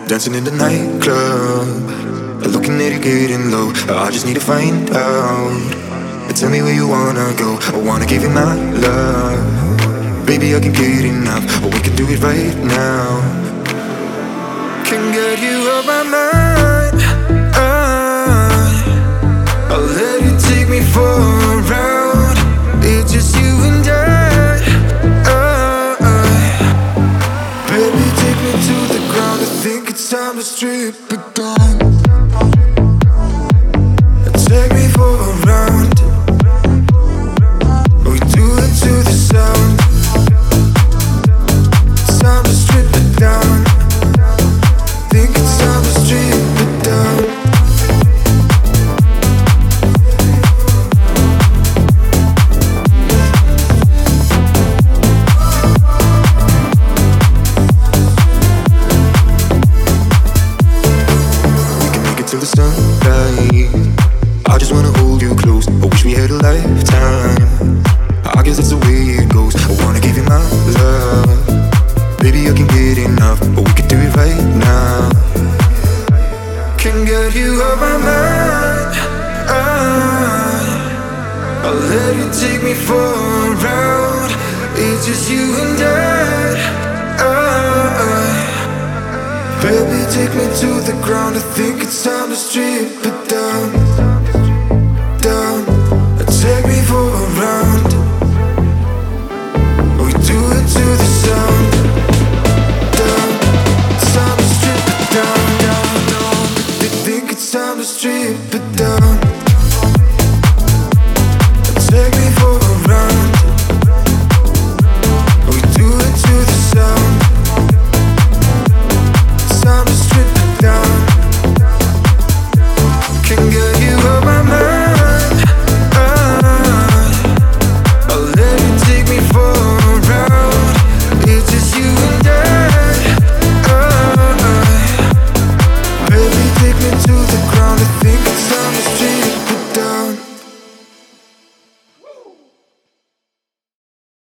Dancing in the nightclub, looking at it getting low. I just need to find out. Tell me where you wanna go. I wanna give you my love. Baby, I can get enough. We can do it right now. Can get you off my mind. I'll let you take me for a round. It's just you and I. Baby, take me to the ground. I think it's time to strip it down. Take me for a round. We do it to the sound. It's time to strip it down. Think it's time to strip it down. We can make it till the sunlight. I just wanna hold you close. I wish we had a lifetime. I guess that's the way it goes. I wanna give you my love. Baby, I can get enough, but we can do it right now. Can get you off my mind. I'll let you take me for a round. It's just you and I. Baby, take me to the ground. I think it's time to strip it